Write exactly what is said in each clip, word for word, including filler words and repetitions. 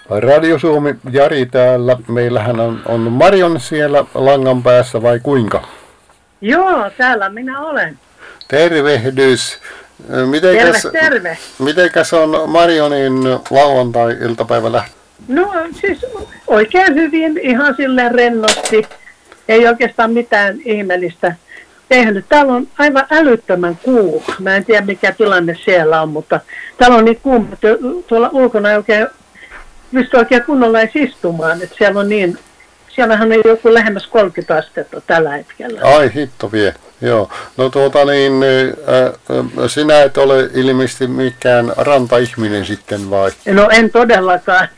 Radio Suomi, Jari täällä. Meillähän on, on Marion siellä langan päässä vai kuinka? Joo, täällä minä olen. Tervehdys. Mitenkäs, terve, terve. Mitenkäs on Marionin lauantai-iltapäivä lähtenyt? No siis oikein hyvin, ihan silleen rennosti. Ei oikeastaan mitään ihmeellistä tehnyt. Täällä on aivan älyttömän kuuma. Mä en tiedä mikä tilanne siellä on, mutta täällä on niin kuuma, että tuolla ulkona ei oikein pysty oikein kunnolla edes istumaan. Että siellä on niin, siellähän on joku lähemmäs kolmekymmentä astetta tällä hetkellä. Ai hitto vie. Joo. No tuota niin, äh, sinä et ole ilmeisesti mikään rantaihminen sitten vai? No en todellakaan.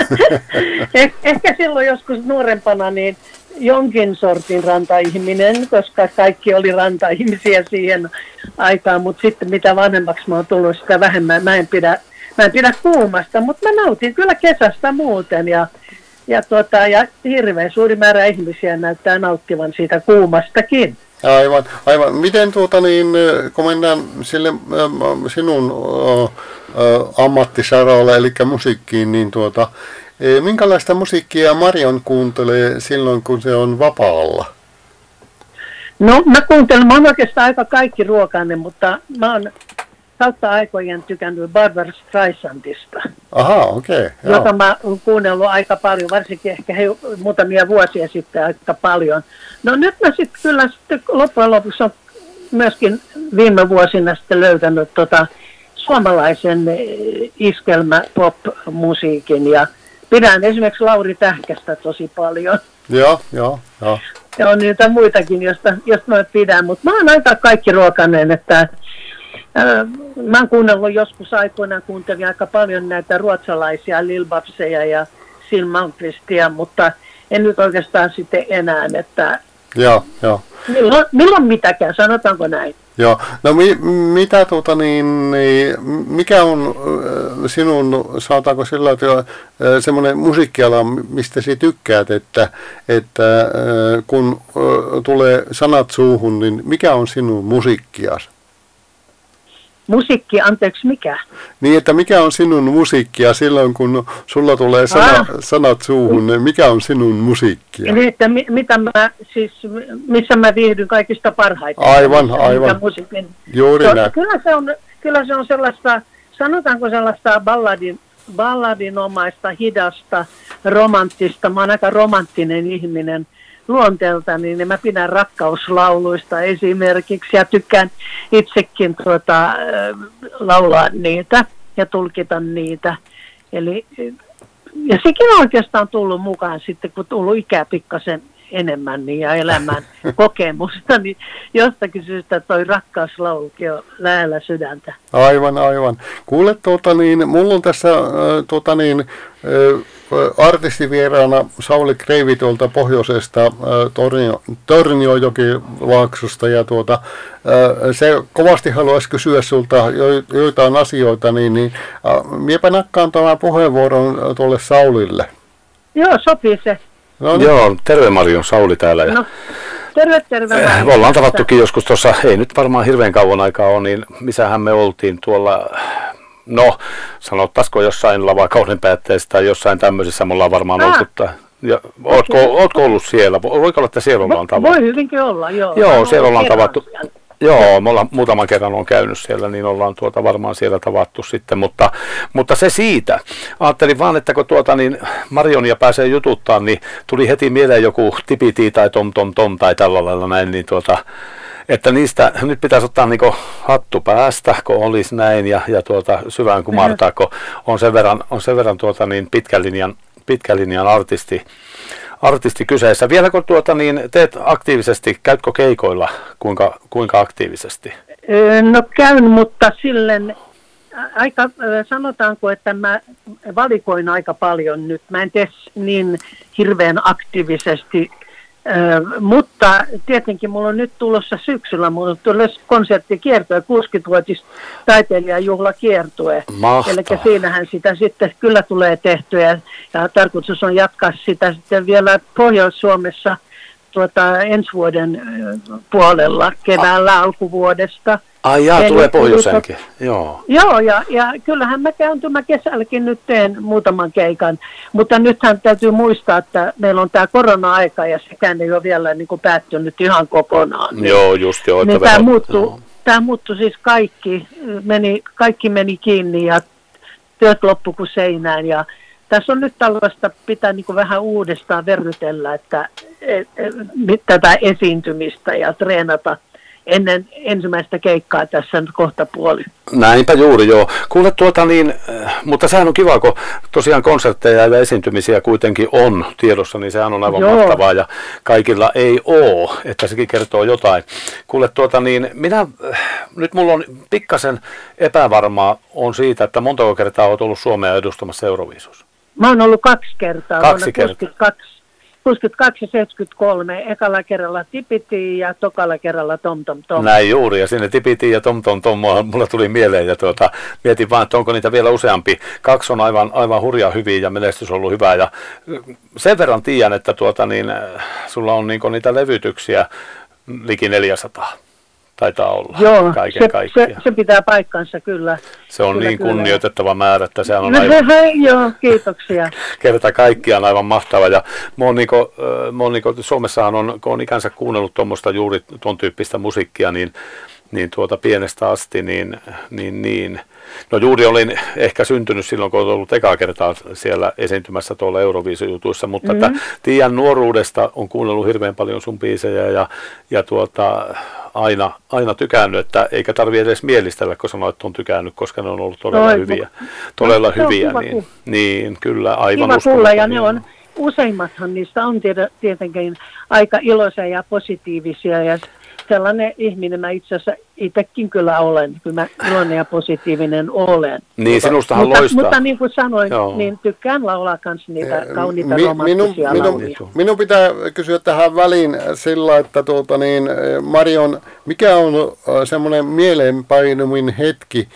eh, ehkä silloin joskus nuorempana niin jonkin sortin rantaihminen, koska kaikki oli rantaihmisiä siihen aikaan, mutta sitten mitä vanhemmaksi mä oon tullut, sitä vähemmän mä en pidä, mä en pidä kuumasta, mutta mä nautin kyllä kesästä muuten ja, ja, tuota, ja hirveän suuri määrä ihmisiä näyttää nauttivan siitä kuumastakin. Aivan, aivan. Miten tuota niin, kun mennään sille sinun uh, uh, ammattisaralle, eli musiikkiin, niin tuota, minkälaista musiikkia Marion kuuntelee silloin, kun se on vapaalla? No mä kuuntelen, mä oon oikeastaan aika kaikki ruokainen, mutta mä oon kautta aikojen tykännyt Barbra Streisandista. Aha, okei. Okay, jota mä oon kuunnellut aika paljon, varsinkin ehkä he, muutamia vuosia sitten aika paljon. No nyt mä sitten kyllä sitten loppujen lopuksi on myöskin viime vuosina sitten löytänyt tota suomalaisen iskelmä pop-musiikin ja pidän esimerkiksi Lauri Tähkästä tosi paljon. Joo, joo, joo. Ja on niitä muitakin, josta, josta mä pidän, mutta mä oon aika kaikki ruokainen, että ää, mä oon kuunnellut joskus aikoinaan, kuuntelin aika paljon näitä ruotsalaisia Lil Babseja ja Siw Malmkvistia, mutta en nyt oikeastaan sitten enää, että joo, joo. Milloin, milloin mitäkään, sanotaanko näin? Joo, no mi, mitä tuota niin, niin, mikä on äh, sinun, sanotaanko sillä tavalla, äh, semmoinen musiikkiala, mistä sinä tykkäät, että, että äh, kun äh, tulee sanat suuhun, niin mikä on sinun musiikkiasi? Musiikki, anteeksi, mikä? Niin, että mikä on sinun musiikkia silloin, kun sulla tulee sana, ah. sanat suuhun, niin mikä on sinun musiikkia? Niin, että mi, mitä mä, siis, missä mä viihdyn kaikista parhaiten. Aivan, aivan. Juuri so, näin. Kyllä se, on, kyllä se on sellaista, sanotaanko sellaista balladin, balladinomaista, hidasta, romanttista. Mä oon aika romanttinen ihminen luonteelta, niin mä pidän rakkauslauluista esimerkiksi ja tykkään itsekin tuota, laulaa niitä ja tulkita niitä. Eli, ja sekin on oikeastaan tullut mukaan sitten, kun tullut ikää pikkasen enemmän niin, ja elämän kokemusta, niin jostakin syystä toi rakkauslaulukin on lähellä sydäntä. Aivan, aivan. Kuule, tuota, niin, mulla on tässä äh, tuota, niin, äh, artistivieraana Sauli Kreivi tuolta pohjoisesta äh, Tornio, Torniojokilaaksosta ja tuota, äh, se kovasti haluaisi kysyä sulta jo, joitain asioita, niin, niin äh, miepä nakkaan tämän puheenvuoron tuolle Saulille. Joo, sopii se. No, niin. Joo, terve Marion, Sauli täällä. Ja no, terve, terve. Eh, me ollaan tavattukin joskus tuossa, ei nyt varmaan hirveän kauan aikaa ole, niin missähän me oltiin tuolla, no sanottaisiko jossain lavakauden päätteessä tai jossain tämmöisessä me ollaan varmaan ah. oltu. Ja, ootko, ootko ollut siellä? Voiko olla, että siellä ollaan tavattu? Voi hyvinkin olla, joo. Joo, siellä ollaan tavattu. Siellä. Joo, me ollaan muutaman kerran on käynyt siellä, niin ollaan tuota varmaan siellä tavattu sitten, mutta, mutta se siitä. Ajattelin vaan, että kun tuota niin Marionia pääsee jututtaan, niin tuli heti mieleen joku tipiti tai tom tom tom tai tällä lailla näin, niin tuota, että niistä nyt pitäisi ottaa niinku hattu päästä, kun olisi näin ja, ja tuota syvään kumartaa, kun on sen verran, on sen verran tuota niin pitkän linjan, pitkän linjan artisti. Artisti kyseessä. Vielä kun tuota, niin teet aktiivisesti, käytkö keikoilla, kuinka, kuinka aktiivisesti? No käyn, mutta silleen aika, sanotaanko, että mä valikoin aika paljon nyt. Mä en tee niin hirveän aktiivisesti, mutta tietenkin mulla on nyt tulossa syksyllä, mulla on tulossa konserttikiertue, kuusikymmenvuotis taiteilijajuhlakiertue. Eli siinähän sitä sitten kyllä tulee tehtyä ja tarkoitus on jatkaa sitä sitten vielä Pohjois-Suomessa tuota, ensi vuoden puolella, keväällä alkuvuodesta. Ai jaa, Eli tulee pohjoisenkin, joo. Joo, ja, ja kyllähän mä käyn, mä kesälläkin nyt teen muutaman keikan, mutta nythän täytyy muistaa, että meillä on tämä korona-aika ja sekään ei ole vielä niin kuin päättynyt ihan kokonaan. Niin, joo, just joo. Niin tämä muuttui, tämä muuttui siis kaikki, meni, kaikki meni kiinni ja työt loppu kuin seinään ja tässä on nyt tällaista, pitää niin kuin vähän uudestaan verrytellä, että et, et, tätä esiintymistä ja treenata ennen ensimmäistä keikkaa tässä nyt kohta puoli. Näinpä juuri, joo. Kuule tuota niin, mutta sehän on kiva, kun tosiaan konsertteja ja esiintymisiä kuitenkin on tiedossa, niin sehän on aivan joo. mahtavaa ja kaikilla ei ole, että sekin kertoo jotain. Kuule tuota niin, minä, nyt mulla on pikkasen epävarmaa on siitä, että montako kertaa olet ollut Suomea edustamassa Euroviisussa? Mä oon ollut kaksi kertaa. Kaksi kertaa. kuusikymmentäkaksi, kuusikymmentäkaksi ja seitsemänkymmentäkolme. Ekalla kerralla Tipiti ja tokalla kerralla Tom Tom Tom. Näin juuri, ja sinne Tipiti ja Tom Tom Tom mulla tuli mieleen, ja tuota, mietin vaan, että onko niitä vielä useampi. Kaksi on aivan, aivan hurjaa hyviä ja menestys on ollut hyvää, ja sen verran tiedän, että tuota, niin, sulla on niin niitä levytyksiä liki neljäsataa. Taitaa olla joo, kaiken se, kaikkiaan. Se, se pitää paikkansa kyllä. Se on kyllä, niin kyllä. kunnioitettava määrä, että se on aivan... Joo, kiitoksia. Kerta kaikkiaan aivan mahtava. Ja mä oon niinku, mä oon niinku, Suomessahan on, kun on ikänsä kuunnellut tuommoista juuri tuon tyyppistä musiikkia, niin, niin tuota pienestä asti, niin, niin, niin. No juuri olin ehkä syntynyt silloin, kun olen ollut ekaa kertaa siellä esiintymässä tuolla Euroviisujutuissa, mutta mm-hmm. että tiedän nuoruudesta, on kuunnellut hirveän paljon sun biisejä ja, ja tuota, aina, aina tykännyt, että eikä tarvitse edes mielistellä, kun sanoit, että on tykännyt, koska ne on ollut todella Toi, hyviä. Todella no, hyviä, kiva, niin, niin kyllä, aivan kiva kuulla, ja ne niin. on, useimmathan niistä on tietenkin aika iloisia ja positiivisia, ja sellainen ihminen mä itse asiassa itsekin kyllä olen, kyllä mä iloinen ja positiivinen olen. Niin, sinustahan mutta, loistaa. Mutta niin kuin sanoin, joo. niin tykkään laulaa myös niitä kauniita Mi, romanttisia minun, lauluja. minun, minun pitää kysyä tähän väliin sillä, että tuota niin, Marion, mikä on semmoinen mieleenpainumin hetki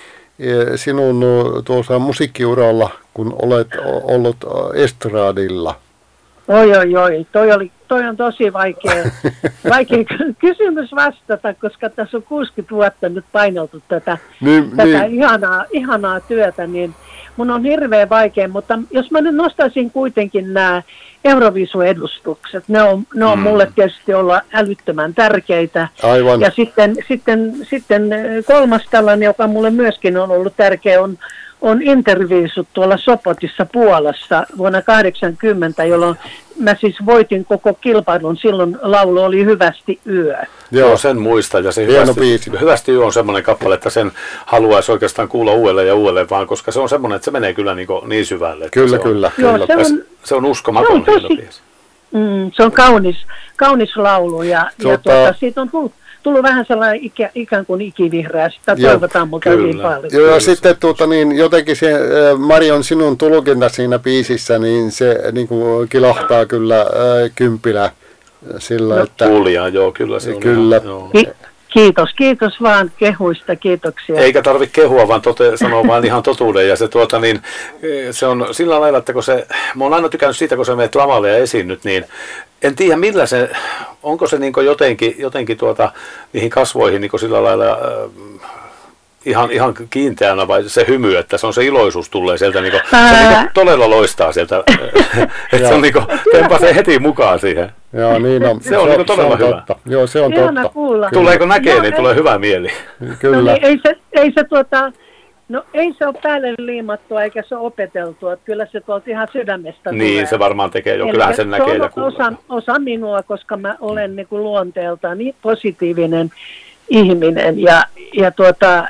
sinun tuossa musiikkiuralla, kun olet ollut estradilla? Oi, oi, oi. Toi, oli, toi on tosi vaikea, vaikea kysymys vastata, koska tässä on kuusikymmentä vuotta nyt paineltu tätä, niin, tätä niin. Ihanaa, ihanaa työtä, niin mun on hirveän vaikea, mutta jos mä nyt nostaisin kuitenkin nämä Euroviisuedustukset, ne on, ne on mm. mulle tietysti olla älyttömän tärkeitä. Aivan. Ja sitten, sitten, sitten kolmas tällainen, joka mulle myöskin on ollut tärkeä, on on interviisut tuolla Sopotissa Puolassa vuonna kahdeksankymmentä, jolloin mä siis voitin koko kilpailun. Silloin laulu oli Hyvästi yö. Joo, sen muista. Ja se hyvästi, hyvästi yö on semmoinen kappale, että sen haluaisi oikeastaan kuulla uudelleen ja uudelleen, vaan koska se on semmoinen, että se menee kyllä niin, niin syvälle. Kyllä, se on, kyllä. Joo, kyllä. Se, on, se on uskomaton hieno biisi. Mm, se on kaunis, kaunis laulu ja, Tuota, ja tuota, siitä on tullut. tullut vähän sellainen ikä, ikään kuin ikivihreä, sitä toivotaan multa hyvin paljon. Joo, ja sitten tuota, niin, jotenkin se Marion sinun tulkinta siinä biisissä, niin se niin kuin kilahtaa kyllä äh, kympillä sillä, no, että... Kuulijaa, joo, kyllä se kyllä. Joo. Ki- kiitos, kiitos vaan kehuista, kiitoksia. Eikä tarvitse kehua, vaan tote, sanoa vaan ihan totuuden. Ja se, tuota, niin, se on sillä lailla, että kun se, mä oon aina tykännyt siitä, kun sä menet lavalle ja esiinnyt, niin en tiedä millä se, onko se niin jotenkin, jotenkin tuota, niihin kasvoihin niin sillä lailla äh, ihan, ihan kiinteänä vai se hymy, että se on se iloisuus tulee sieltä, niin kuin, se niin todella loistaa sieltä, että se on niin tempasee heti mukaan siihen. Joo, niin on. Se on, se, niin todella se on hyvä. Totta. Joo, se on Ihana totta. kuulla. Tuleeko näkee, Joo, niin ei, tulee hyvä mieli. Kyllä. No niin, ei se, ei se tuota... No ei se ole päälle liimattua eikä se ole opeteltua. Kyllä se tuolta ihan sydämestä Niin, tulee. se varmaan tekee jo. Eli Kyllähän sen näkee ja kuulee. Osa, osa minua, koska mä olen niin kuin luonteeltaan niin positiivinen ihminen. Ja, ja tuota,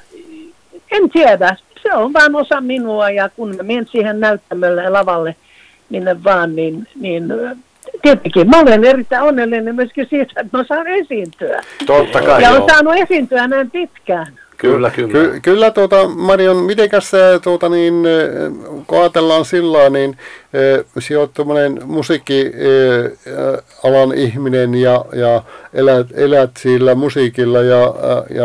en tiedä, se on vaan osa minua ja kun mä menen siihen näyttämölle ja lavalle minne vaan, niin, niin tietenkin mä olen erittäin onnellinen myöskin siitä, että mä saan esiintyä. Totta kai, ja joo. olen saanut esiintyä näin pitkään. Kyllä, kyllä. Ky- kyllä tuota, Marion, mitenkäs se, tuota, niin, kun ajatellaan sillä niin sinä olet tuommoinen musiikkialan ihminen ja, ja elät, elät sillä musiikilla ja, ja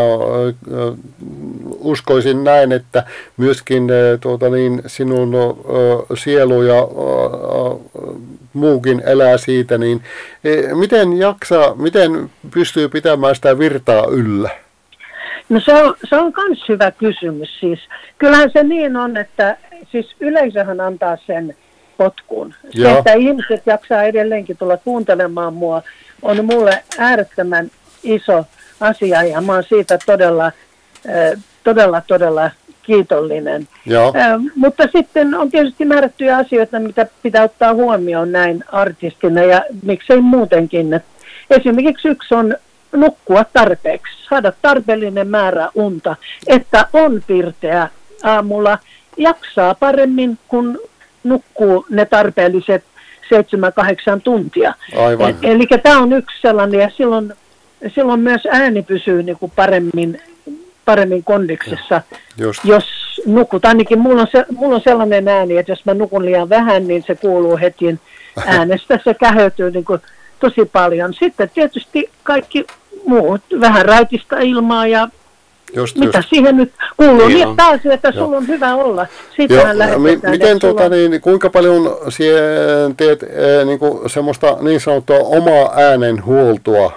uskoisin näin, että myöskin tuota, niin, sinun sielu ja muukin elää siitä, niin e, miten jaksaa, miten pystyy pitämään sitä virtaa yllä? No se on, se on myös hyvä kysymys siis. Kyllähän se niin on, että siis yleisöhän antaa sen potkun. Se, että ihmiset jaksaa edelleenkin tulla kuuntelemaan mua, on mulle äärettömän iso asia ja mä oon siitä todella, todella, todella kiitollinen. Äh, mutta sitten on tietysti määrättyjä asioita, mitä pitää ottaa huomioon näin artistina ja miksei muutenkin. Et esimerkiksi yksi on nukkua tarpeeksi, saada tarpeellinen määrä unta, että on pirteä aamulla, jaksaa paremmin, kun nukkuu ne tarpeelliset seitsemän kahdeksan tuntia. Aivan. E- eli tämä on yksi sellainen ja silloin, silloin myös ääni pysyy niinku paremmin, paremmin kondiksessa, Just. jos nukut. Ainakin mulla on, se, mulla on sellainen ääni, että jos mä nukun liian vähän, niin se kuuluu heti äänestä, se kähötyy niinku tosi paljon. Sitten tietysti kaikki muut, vähän raitista ilmaa ja Just, mitä just. siihen nyt kuuluu. Niin niin taas, että sulla Joo. on hyvä olla. Siitähän lähdetään. Miten tuota, on... niin, kuinka paljon sie teet eh, niin kuin semmoista niin sanottua omaa äänenhuoltoa?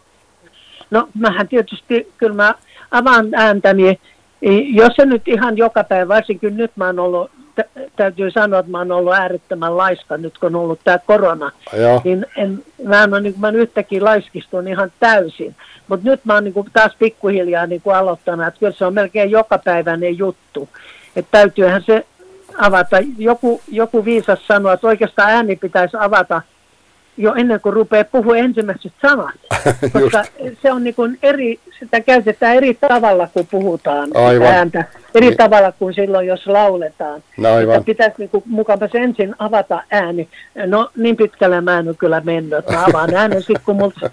No mähän tietysti, kyllä mä avaan ääntäni, jos se nyt ihan joka päivä, varsinkin nyt mä oon ollut, täytyy sanoa, että mä oon ollut äärettömän laiska nyt, kun on ollut tämä korona. Joo. Niin en, mä en ole, niin kuin mä yhtäkkiä laiskistun ihan täysin. Mutta nyt mä oon niin kuin taas pikkuhiljaa niin kuin aloittanut, että kyllä se on melkein jokapäiväinen juttu. Että täytyyhän se avata. Joku, joku viisas sanoo, että oikeastaan ääni pitäisi avata jo ennen kuin rupeaa puhua ensimmäiset sanat. Koska se on niin kuin eri, sitä käytetään eri tavalla, kun puhutaan ääntä. Eri niin. tavalla kuin silloin, jos lauletaan. No, että pitäisi niin kuin mukavasti ensin avata ääni. No niin pitkälle mä en ole kyllä mennyt. Mä avaan äänen sitten, kun multa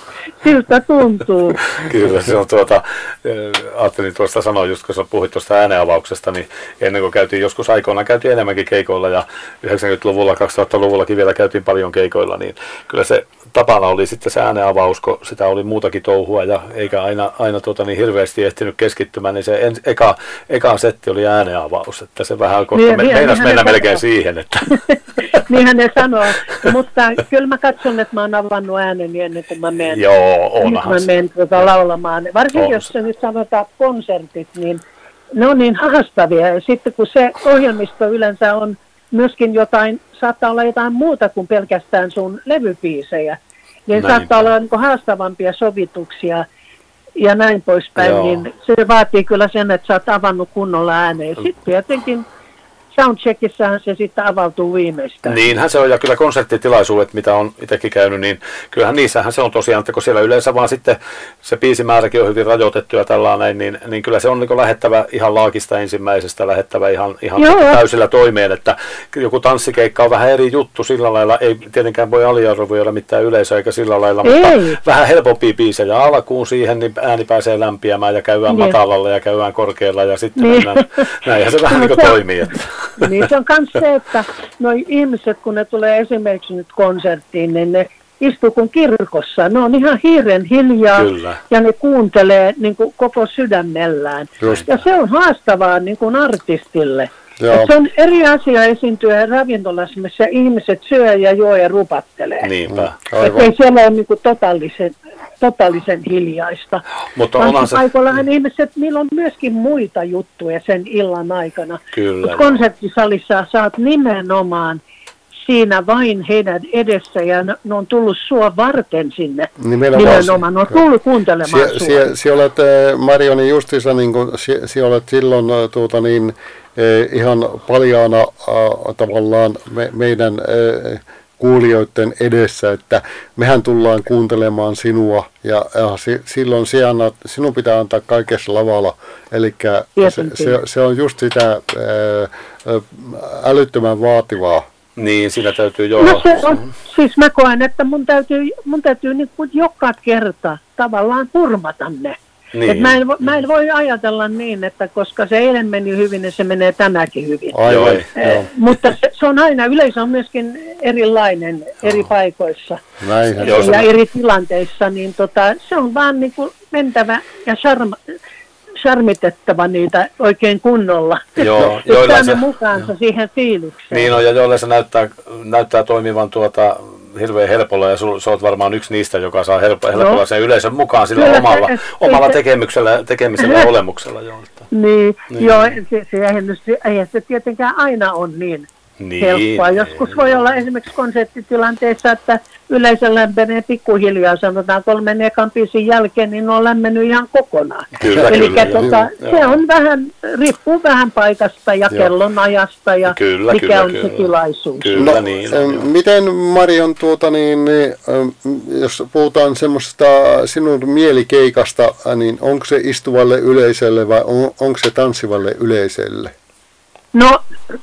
siltä tuntuu. Kyllä, se on tuota, ajattelin tuosta sanoa, just kun sä puhuit tuosta ääneavauksesta, niin ennen kuin käytiin joskus aikoinaan, käytiin enemmänkin keikoilla ja yhdeksänkymmentäluvulla, kaksituhattaluvullakin vielä käytiin paljon keikoilla, niin kyllä se tapana oli sitten se ääneavaus, kun sitä oli muutakin touhua ja eikä aina, aina tuota niin hirveästi ehtinyt keskittymään, niin se en, eka, eka setti oli ääneavaus, että se vähän kohta niin, me, niin, meinasi mennä melkein sanoo. Siihen. Että. Niinhän ne sanoo, mutta kyllä mä katson, että mä oon avannut ääneni ennen kuin mä menen, Joo, onhan mä menen tuota laulamaan. Varsinkin on. Jos se nyt sanotaan konsertit, niin ne on niin haastavia ja sitten kun se ohjelmisto yleensä on myöskin jotain, saattaa olla jotain muuta kuin pelkästään sun levybiisejä. Niin näin saattaa olla niin kuin haastavampia sovituksia ja näin poispäin. Joo. Niin se vaatii kyllä sen, että sä oot avannut kunnolla ääneen. Sitten jotenkin soundcheckissähän se sitten avautuu viimeistään. Niinhän se on, ja kyllä konserttitilaisuudet, mitä on itsekin käynyt, niin kyllähän niissähän se on tosiaan, että kun siellä yleensä vaan sitten se biisimääräkin on hyvin rajoitettu ja tällainen, niin, niin kyllä se on niin lähettävä ihan laakista ensimmäisestä, lähettävä ihan, ihan täysillä toimeen, että joku tanssikeikka on vähän eri juttu sillä lailla, ei tietenkään voi aliarvoida mitään yleisöä eikä sillä lailla, ei. Mutta vähän helpompia biisejä alkuun siihen, niin ääni pääsee lämpiämään ja käydään niin. matalalla ja käydään korkealla ja sitten niin. mennään, näinhän se vähän no, niin kuin toimii. Että. Niin se on myös se, että noi ihmiset, kun ne tulee esimerkiksi nyt konserttiin, niin ne istuu kuin kirkossa. Ne on ihan hiiren hiljaa Kyllä. ja ne kuuntelee niin kuin koko sydämellään. Just. Ja se on haastavaa niin kuin artistille. Se on eri asia esiintyä ravintolassa, missä ihmiset syö ja juo ja rupattelee. Niinpä. Että ei siellä ole niin kuin totaalisen, totaalisen hiljaista. Mutta onhan se... Aikoinaan ihmiset, niillä on myöskin muita juttuja sen illan aikana. Kyllä. Mutta konserttisalissa saat nimenomaan siinä vain heidän edessä ja ne, ne on tullut sua varten sinne. Nimenomaan, nimenomaan. Ne on tullut kuuntelemaan sie, sie, sie olet, Marioni, justiinsa, niin kuin, sie, sie olet silloin tuota, niin, ihan paljaana äh, tavallaan me, meidän äh, kuulijoiden edessä, että mehän tullaan kuuntelemaan sinua ja, ja si, silloin annat, sinun pitää antaa kaikessa lavalla. Eli se, se, se on just sitä ää, älyttömän vaativaa. Niin, siinä täytyy jo... No se on, siis mä koen, että mun täytyy, mun täytyy niin kuin joka kerta tavallaan turmata ne. Niin. Et mä, en, mä en voi ajatella niin, että koska se eilen meni hyvin, niin se menee tänäkin hyvin. Aivan, eh, mutta se, se on aina, yleisö on myöskin erilainen eri paikoissa Näinhän. ja, ja eri tilanteissa, niin tota, se on vaan niin kuin mentävä ja charma, charmitettava niitä oikein kunnolla. Joo, joilla se mukaansa siihen fiilikseen. Niin on, ja joille se näyttää, näyttää toimivan tuota hirveän helpolla, ja sä oot varmaan yksi niistä, joka saa help, helpolla no. sen yleisön mukaan sillä kyllä, omalla, se, omalla se, tekemiksellä, tekemisellä ja olemuksella. Jo. Niin, niin. Joo, se, se, eihän, se, eihän se tietenkään aina on niin, niin helppoa. Joskus voi olla esimerkiksi konserttitilanteessa, että yleisö lämpenee pikkuhiljaa, sanotaan kolmen ekan biisin jälkeen, niin ne on lämmennyt ihan kokonaan. Kyllä, eli kyllä, tota, joo, se on vähän, riippuu vähän paikasta ja joo. kellonajasta ja kyllä, mikä kyllä, on kyllä. se tilaisuus. Kyllä, no, niin, no, miten Marion, tuota, niin, jos puhutaan semmoisesta sinun mielikeikasta, niin onko se istuvalle yleisölle vai on, onko se tanssivalle yleisölle? No,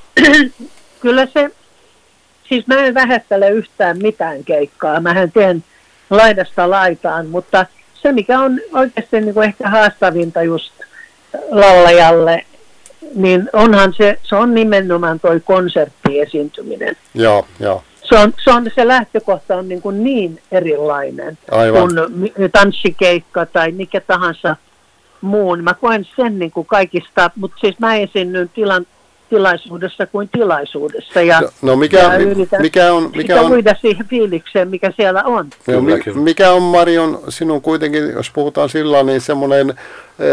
kyllä se, siis mä en vähättele yhtään mitään keikkaa, mähän teen laidasta laitaan, mutta se mikä on oikeasti niin kuin ehkä haastavinta just laulajalle, niin onhan se, se on nimenomaan toi konserttiesiintyminen. Joo, joo. Se on, se on se lähtökohta on niin, kuin niin erilainen aivan. kuin tanssikeikka tai mikä tahansa muun. Mä koen sen niin kuin kaikista, mutta siis mä esiinnyn tilan tilaisuudessa kuin tilaisuudessa ja, no, no mikä, ja yritän mikä on, mikä on, uida siihen fiilikseen, mikä siellä on. No, mi, mikä on Marion sinun kuitenkin, jos puhutaan sillä niin semmoinen ää,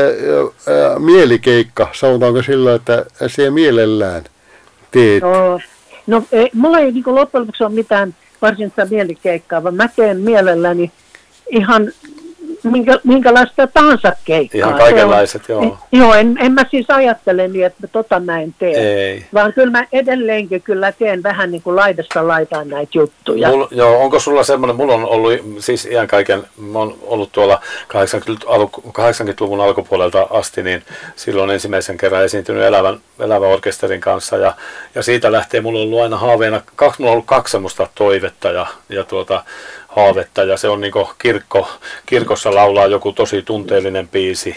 ää, mielikeikka, sanotaanko sillä, että siellä mielellään teet? No, no ei, mulla ei niin kuin loppujen lopuksi ole mitään varsinaista mielikeikkaa, vaan mä teen mielelläni ihan Minkä, minkälaista tahansa keikkaa. Ihan kaikenlaiset, joo. En, joo, en, en mä siis ajattele niin, että tota mä en tee. Ei. Vaan kyllä mä edelleenkin kyllä teen vähän niin kuin laidasta laitaan näitä juttuja. Mul, joo, onko sulla semmoinen, mulla on ollut siis ihan kaiken, mä oon ollut tuolla kahdeksankymmentäluvun alkupuolelta asti, niin silloin ensimmäisen kerran esiintynyt elävän, elävän orkesterin kanssa, ja, ja siitä lähtee mulla on ollut aina haaveena, kaksi, mulla on ollut kaksi semmoista toivetta, ja, ja tuota, haavetta, ja se on niin kuin kirkko, kirkossa laulaa joku tosi tunteellinen biisi.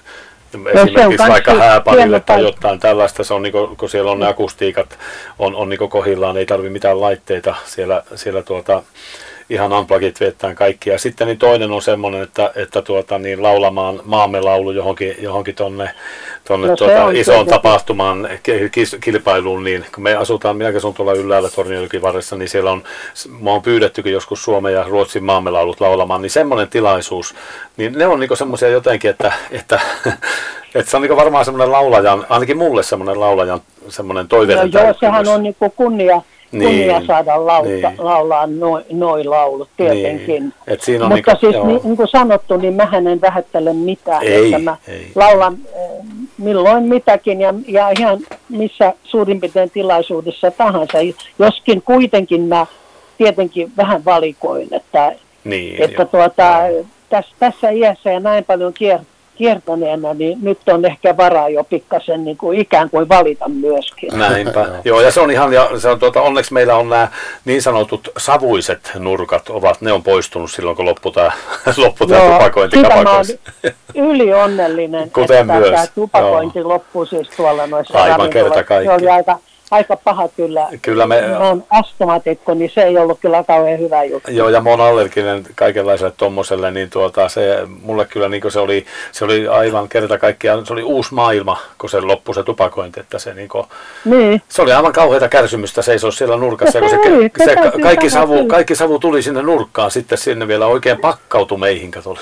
Esimerkiksi no, vaikka hääparille tai jotain tällaista, se on niin kuin, kun siellä on ne akustiikat on, on niin kuin kohillaan, ei tarvitse mitään laitteita siellä, siellä tuota, ihan unplugit vettään kaikki. Ja sitten niin toinen on semmoinen, että, että tuota, niin laulamaan maamme laulu johonkin, johonkin tonne, tonne no, tuota, isoon tapahtumaan kilpailuun, niin kun me asutaan, minäkin asun tuolla ylhäällä Tornionjoki varressa, niin siellä on, mä oon pyydettykin joskus Suomen ja Ruotsin maamme laulut laulamaan, niin semmoinen tilaisuus, niin ne on niinku semmoisia jotenkin, että, että, että se on niinku varmaan semmoinen laulajan, ainakin mulle semmoinen laulajan semmoinen toiveiden no, joo, sehän on niinku kunnia. Kunnia niin, saada lauta, niin. laulaa noin noi laulut tietenkin. Niin. Et siinä on mutta niinku, siis niin, niin kuin sanottu, niin mähän en vähättele mitään. Ei, että mä ei. laulan äh, milloin mitäkin ja, ja ihan missä suurin piirtein tilaisuudessa tahansa. Joskin kuitenkin mä tietenkin vähän valikoin, että, niin, että tuota, tässä, tässä iässä ja näin paljon kier, kiertäneenä, niin nyt on ehkä varaa jo pikkasen niin kuin ikään kuin valita myöskin. Näinpä. Joo, ja se on ihan, ja se on, tuota, onneksi meillä on nämä niin sanotut savuiset nurkat, ovat, ne on poistunut silloin, kun loppui tämä, loppui tämä tupakointi kapakoissa. Yli onnellinen, kuten että myös. Tämä tupakointi joo. loppui siis tuolla noissa aivan kerta kaikki. Se oli aika, aika paha kyllä. Kyllä me, mä oon astmatikko, niin se ei ollut kyllä kauhean hyvä juttu. Joo, ja mä oon allerginen kaikenlaiselle tommoselle, niin tuota, se, mulle kyllä niin se, oli, se oli aivan kerta kaikkiaan, se oli uusi maailma, kun se loppui se tupakointi, että se, niin kuin, niin. se oli aivan kauheata kärsimystä seisoa siellä nurkassa, kun se, se, se kaikki, savu, kaikki savu tuli sinne nurkkaan, sitten sinne vielä oikein pakkautui meihin, katoli.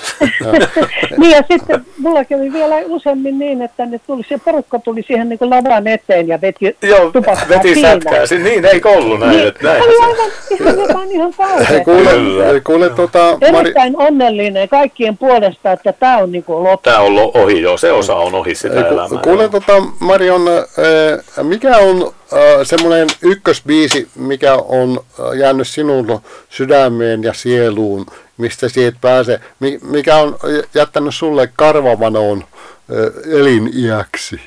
Niin ja sitten mulla kävi vielä useammin niin, että ne tuli, se porukka tuli siihen niin kuin lavan eteen ja veti tupakkaa. Veti sätkää. Niin, ei ollut näin. Niin, että näin oli aivan ihan, ihan kauheaa. Kuule, kuule tota... Erittäin Mari... onnellinen kaikkien puolesta, että tämä on niinku loppu. Tämä on ohi, joo. Se osa on ohi sitä ku, elämää. Kuule tota, Marion, mikä on semmoinen ykkösbiisi, mikä on jäänyt sinun sydämeen ja sieluun, mistä siitä pääsee, mikä on jättänyt sulle karvavanoon eliniäksi?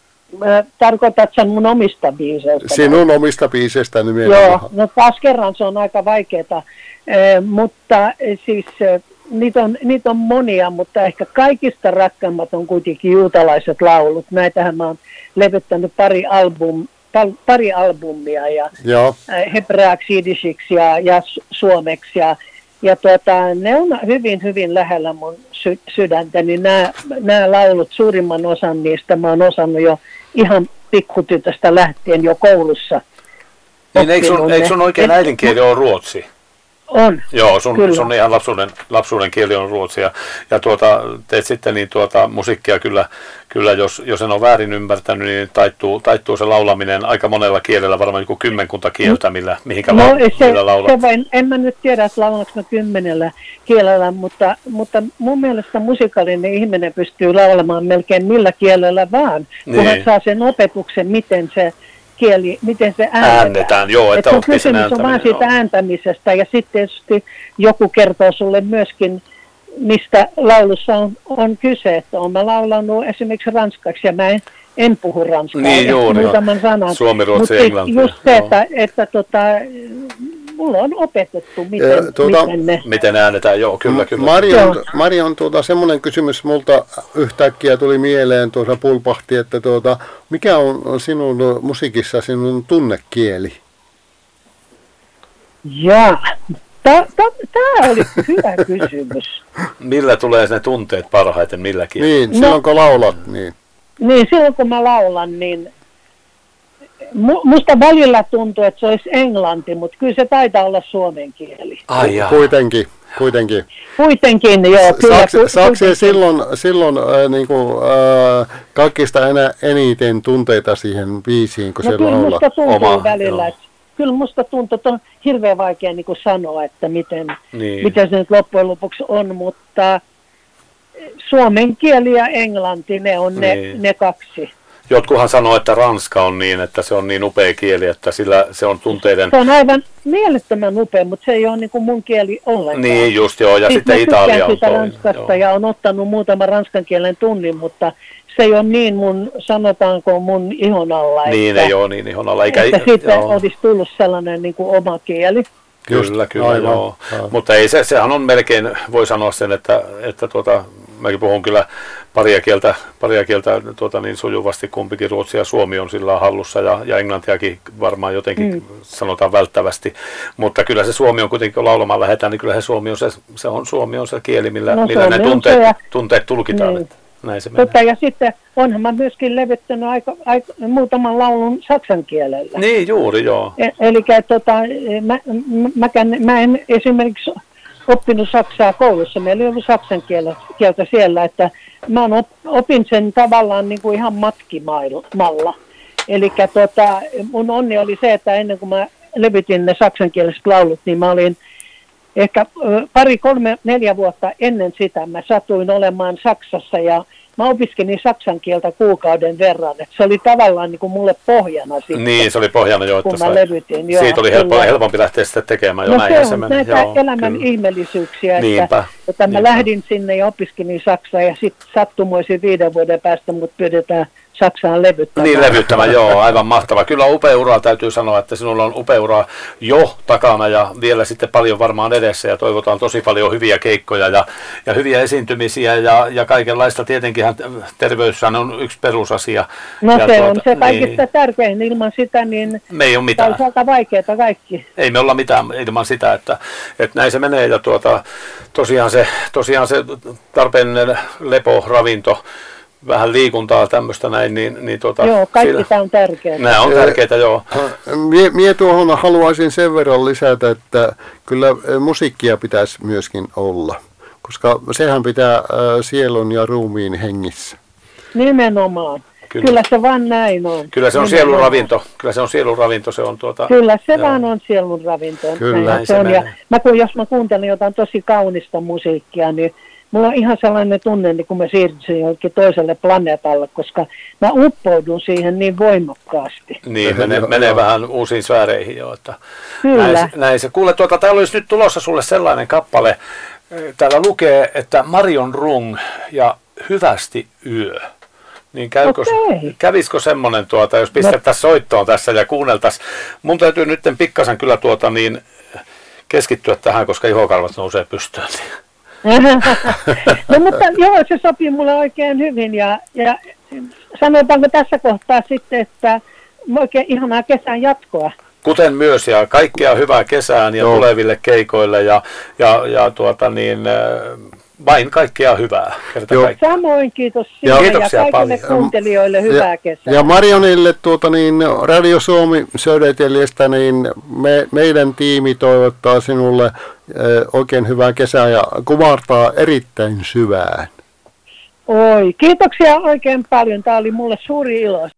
Tarkoitat sen mun omista biiseistä? Sinun omista biiseistä nimenomaan. Joo, no taas kerran se on aika vaikeaa, eh, mutta eh, siis eh, niitä, on, niitä on monia, mutta ehkä kaikista rakkaimmat on kuitenkin juutalaiset laulut. Näitähän mä oon levyttänyt pari, album, pal, pari albumia ja eh, hebreaksi, jidishiksi ja, ja suomeksi ja Ja tuota, ne on hyvin, hyvin lähellä mun sy- sydäntä, niin nämä, nämä laulut, suurimman osan niistä mä oon osannut jo ihan pikkutytöstä lähtien jo koulussa. Niin eikö sun, eikö sun oikein äidinkieli ole ruotsi? On. Joo, sun, sun ihan lapsuuden, lapsuuden kieli on ruotsi ja, ja tuota, teet sitten niin tuota, musiikkia kyllä, kyllä jos, jos en ole väärin ymmärtänyt, niin taittuu, taittuu se laulaminen aika monella kielellä, varmaan joku kymmenkunta kieltä, millä, mihinkä no, la, se, millä laulat. Se vain, en mä nyt tiedä, että laulanko mä kymmenellä kielellä, mutta, mutta mun mielestä musikaalinen ihminen pystyy laulamaan melkein millä kielellä vaan, kun niin. hän saa sen opetuksen, miten se kieli, miten se äännetään. Äännetään, joo, että et kysymys on vaan siitä ääntämisestä ja sitten tietysti joku kertoo sulle myöskin, mistä laulussa on, on kyse, että olen mä laulanut esimerkiksi ranskaksi ja mä en, en puhu ranskaa. Niin juuri, muutaman sanan. Suomi, ruotsi, englanti. Just se, että, että tota, mulla on opetettu, miten, ja, tuota, miten ne... Miten äänetään, joo, kyllä, kyllä. Marion, Marion tuota, semmoinen kysymys multa yhtäkkiä tuli mieleen, tuossa pulpahti, että tuota, mikä on sinun musiikissa sinun tunnekieli? Jaa, tämä oli hyvä kysymys. Millä tulee ne tunteet parhaiten, millä kielellä? Niin, silloin no, kun laulat, niin. Niin, silloin kun mä laulan, niin musta välillä tuntuu, että se olisi englanti, mutta kyllä se taitaa olla suomen kieli. Ai jaa. Kuitenkin, kuitenkin. Kuitenkin, joo. Kyllä, Saako se silloin, silloin äh, niin kuin, äh, kaikista enää eniten tunteita siihen biisiin, kun no, se kyllä laulaa? musta tuntuu Oma, välillä, että kyllä musta tuntuu, että on hirveän vaikea niin kuin sanoa, että miten, niin. miten se nyt loppujen lopuksi on, mutta suomen kieli ja englanti, ne on ne, niin. ne kaksi. Jotkuhan sanoo, että ranska on niin, että se on niin upea kieli, että sillä se on tunteiden... Se on aivan mielettömän upea, mutta se ei ole niin kuin mun kieli ollenkaan. Niin just joo, ja siis sitten Italia on sitä ranskasta joo. Ja on ottanut muutaman ranskan kielen tunnin, mutta se ei ole niin mun, sanotaanko mun ihon alla. Niin että, ei ole niin ihon alla. Eikä, että siitä joo. olisi tullut sellainen niin kuin oma kieli. Kyllä, kyllä, aivan, joo. aivan. Mutta ei se, sehän on melkein, voi sanoa sen, että, että tuota, mäkin puhun kyllä paria kieltä, paria kieltä tuota, niin sujuvasti, kumpikin ruotsi ja suomi on sillä hallussa ja, ja englantiakin varmaan jotenkin mm. sanotaan välttävästi. Mutta kyllä se suomi on kuitenkin, kun laulamaan lähdetään, niin kyllä se suomi on se, se, on, suomi on se kieli, millä, no, millä ne tunteet, ja, tunteet tulkitaan. Niin. Että näin se menee. Tota, ja sitten onhan mä myöskin levittänyt aika, aika, muutaman laulun saksan kielellä. Niin juuri, joo. E, eli tota, mä, mä, mä en esimerkiksi oppinut saksaa koulussa. Meillä ei ollut saksan kieltä siellä, että mä opin sen tavallaan niin kuin ihan matkimalla. Eli tota, mun onni oli se, että ennen kuin mä levitin ne saksankieliset laulut, niin mä olin ehkä pari, kolme, neljä vuotta ennen sitä mä satuin olemaan Saksassa ja mä opiskelin saksan kieltä kuukauden verran. Et se oli tavallaan niin kuin mulle pohjana sitten. Niin, se oli pohjana jo, että kun mä levytin. Joo, siitä oli helppo, helpompi lähteä sitä tekemään. Jo, no näin se on se näitä joo, elämän kyllä. ihmeellisyyksiä, Niinpä, että, että mä niinpä. lähdin sinne ja opiskelin saksaa ja sitten sattumoisin viiden vuoden päästä mut pyydetään Saksaan levyttämään. Niin levyttämään, joo, aivan mahtava. Kyllä upea ura, täytyy sanoa, että sinulla on upea ura jo takana ja vielä sitten paljon varmaan edessä ja toivotaan tosi paljon hyviä keikkoja ja, ja hyviä esiintymisiä ja, ja kaikenlaista. Tietenkin terveyshän on yksi perusasia. No ja se tuota, on se kaikista niin, tärkein. Ilman sitä niin me ei ole mitään. olisi aika vaikeaa kaikki. Ei me olla mitään ilman sitä, että, että näin se menee ja tuota, tosiaan, se, tosiaan se tarpeellinen lepo, ravinto, vähän liikuntaa tämmöistä näin, niin, niin tuota, joo, kaikki sillä, tämä on tärkeää. nämä on tärkeitä, joo. Mie, mie tuohon haluaisin sen verran lisätä, että kyllä musiikkia pitäisi myöskin olla, koska sehän pitää äh, sielun ja ruumiin hengissä. Nimenomaan. Kyllä. Kyllä se vaan näin on. Kyllä se on Nimenomaan. sielun ravinto. Kyllä se on sielun ravinto. Se on tuota, Kyllä se joo. vaan on sielun ravinto. Kyllä. Näin se on. Ja mä, kun, jos mä kuuntelen jotain tosi kaunista musiikkia, niin mulla on ihan sellainen tunne, niin kun mä siirtyin johonkin toiselle planeetalle, koska mä uppoudun siihen niin voimakkaasti. Niin, menee, menee vähän uusiin sfääreihin jo. Että Kyllä. Näin, näin se. Kuule, tuota, täällä olisi nyt tulossa sulle sellainen kappale. Täällä lukee, että Marion Rung ja Hyvästi yö. Niin käykö, Okei. kävisikö semmoinen, tuota, jos pistettäisiin no. soittoon tässä ja kuunneltaisiin. Mun täytyy nyt pikkasen kyllä tuota, niin, keskittyä tähän, koska ihokarvat nousee pystyyn. No mutta joo, se sopii mulle oikein hyvin ja, ja sanotaanko tässä kohtaa sitten, että oikein ihanaa kesän jatkoa. Kuten myös, ja kaikkea hyvää kesään ja Joo. tuleville keikoille, ja, ja, ja tuota niin, vain kaikkea hyvää. Samoin kiitos sinne ja, ja kaikille paljon. Kuuntelijoille hyvää ja, kesää. Ja Marionille tuota niin, Radio Suomi Södertäljestä, niin me, meidän tiimi toivottaa sinulle äh, oikein hyvää kesää ja kumartaa erittäin syvään. Oi, kiitoksia oikein paljon. Tämä oli mulle suuri ilo.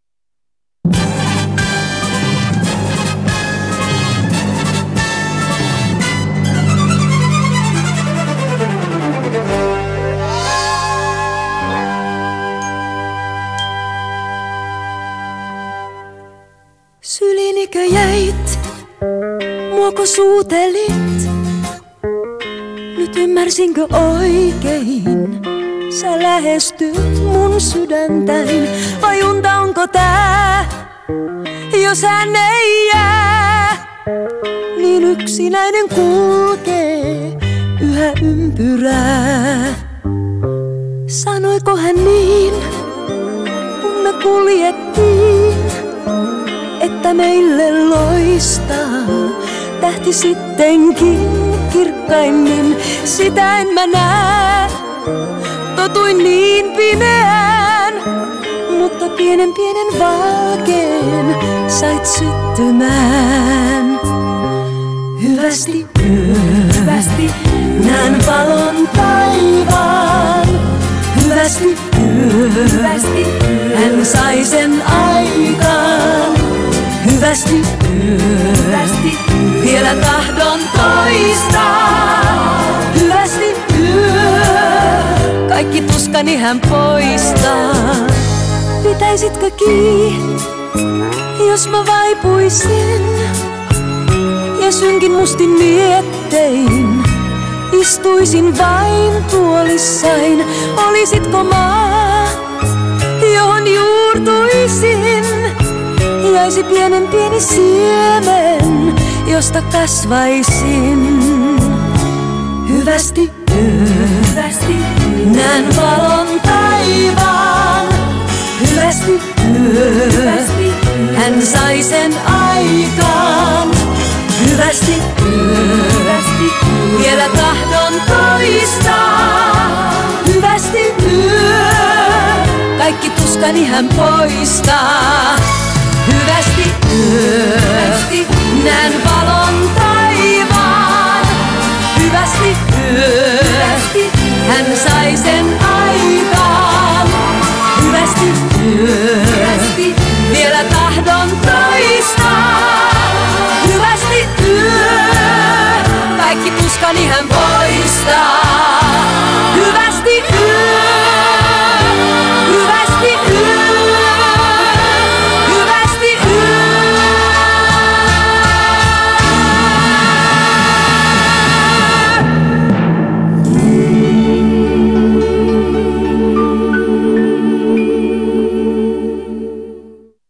Sylinikö jäit, muoko suutelit? Nyt ymmärsinkö oikein? Sä lähestyt mun sydäntäin, vai unta onko tää? Jos hän ei jää, niin yksinäinen kulkee yhä ympyrää. Sanoiko hän niin, kun me kuljettiin, että meille loistaa tähti sittenkin kirkkaimmin? Sitä en mä näe, totuin niin pimeään, mutta pienen pienen valkeen sait syttymään. Hyvästi, hyvästi näen valon taivaan. Hyvästi, hyvästi hän sai sen aikaan. Hyvästi, hyvästi vielä tahdon toistaa. Hyvästi, hyvästi kaikki tuskani hän poistaa. Pitäisitkö kiinni, jos mä vaipuisin ja synkin mustin miettein istuisin vain tuolissain? Olisitko maa, johon juurtuisin? Jäisi pienen pieni siemen, josta kasvaisin. Hyvästi, hyvästi näen valon taivaan. Hyvästi, hyvästi hän sai sen aikaan. Hyvästi, hyvästi vielä tahdon toistaa. Hyvästi, hyvästi kaikki tuskani hän poistaa. Hyvästi, hyvästi näen valon taivaan. Hyvästi, hyvästi hän sai sen aikaan. Hyvästi, hyvästi vielä tahdon toistaa.